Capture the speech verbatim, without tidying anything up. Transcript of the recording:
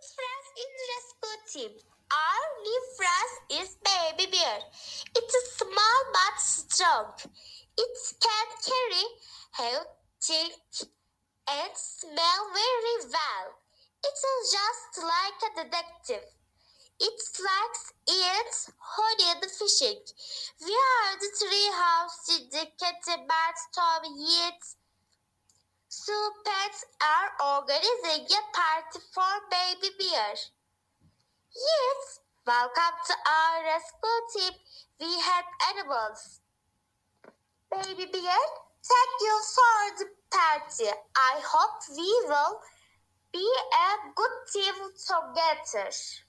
friend in rescue team. Our new friend is Baby Bear. It's a small but strong. It can carry, help, think, and smell very well. It's just like a detective. It likes ants, honey, and fishing. We are the tree house, the cat, bird, Tom, Yeats. So pets are organizing a party for Baby Bear. Yes, welcome to our rescue team. We help animals. Baby Bear, thank you for the party. I hope we will be a good team together.